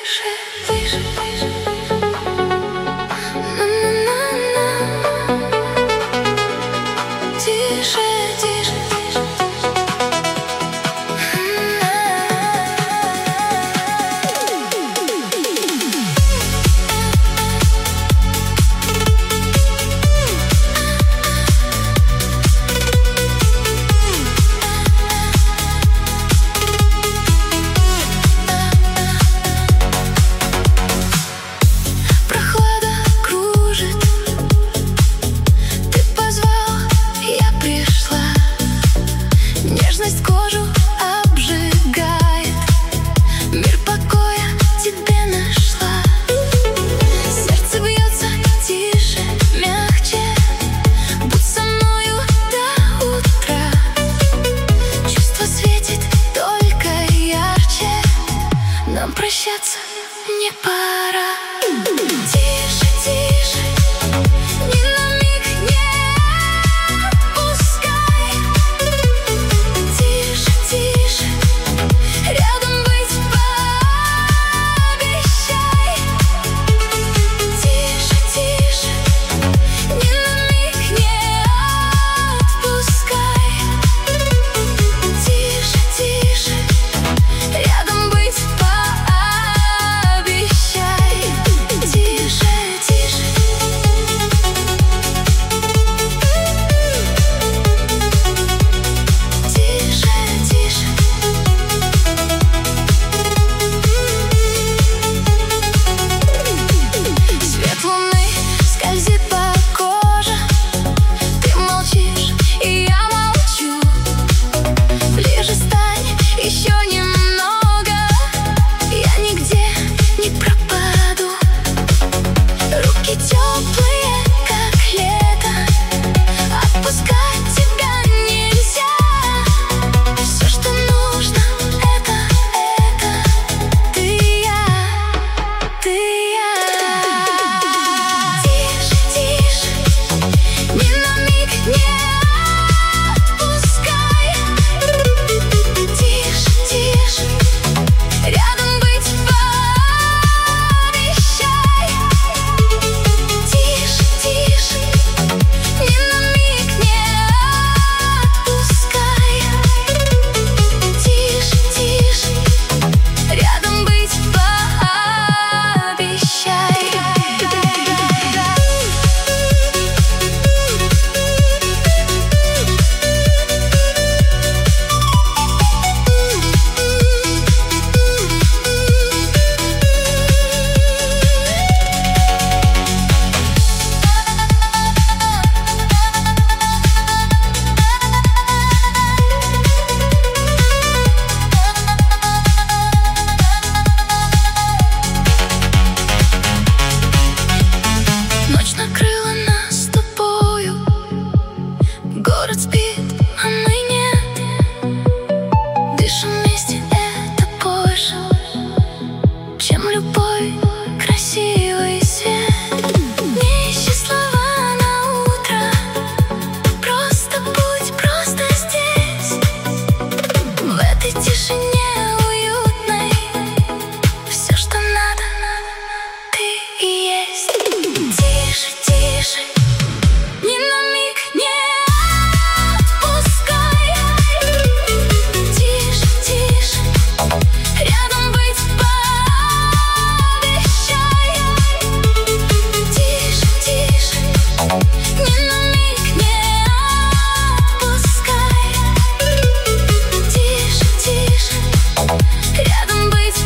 тише, тише, тише. На-на-на-на. Тише, тише, тише. Кожу обжигает, мир покоя тебе нашла. Сердце бьется тише, мягче, будь со мною до утра. Чувство светит только ярче, нам прощаться не пора. Тише, тише, ни на миг не отпускай. Тише, тише, рядом быть пообещай. Тише, тише, ни на миг не отпускай. Тише, тише, рядом быть пообещай. Тише, тише. Свет луны скользит по коже, ты молчишь, и я молчу. Ближе стань еще немного, я нигде не пропаду. Руки теплые, как лето, отпускать тебя нельзя. Все, что нужно, это ты и я, ты и я. Тише, тише, ни на миг не отпускай. Тише, тише, рядом быть пообещай. Тише, тише, ни на миг не отпускай. Тише, тише, рядом быть пообещай. Ночь накрыла нас с тобою, город спит, а мы нет. Дышим вместе, это больше, чем любой красивый свет. Не ищи слова на утро, просто будь, просто здесь. В этой тишине уютной все, что надо, ты и есть. Тише, тише, ни на миг не отпускай. Тише, тише, рядом быть пообещай. Тише, тише, ни на миг не отпускай. Тише, тише, рядом быть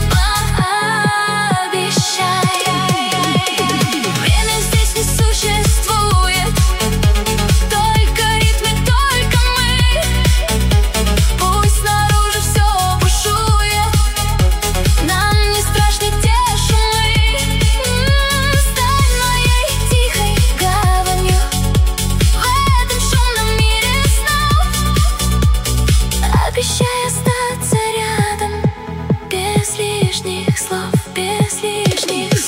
пообещай. Время здесь не существует, только ритмы, только мы. Пусть снаружи все бушует, нам не страшны те шумы. Стань моей тихой гаванью в этом шумном мире снов. Обещай остаться рядом без лишних слов, без лишних слов.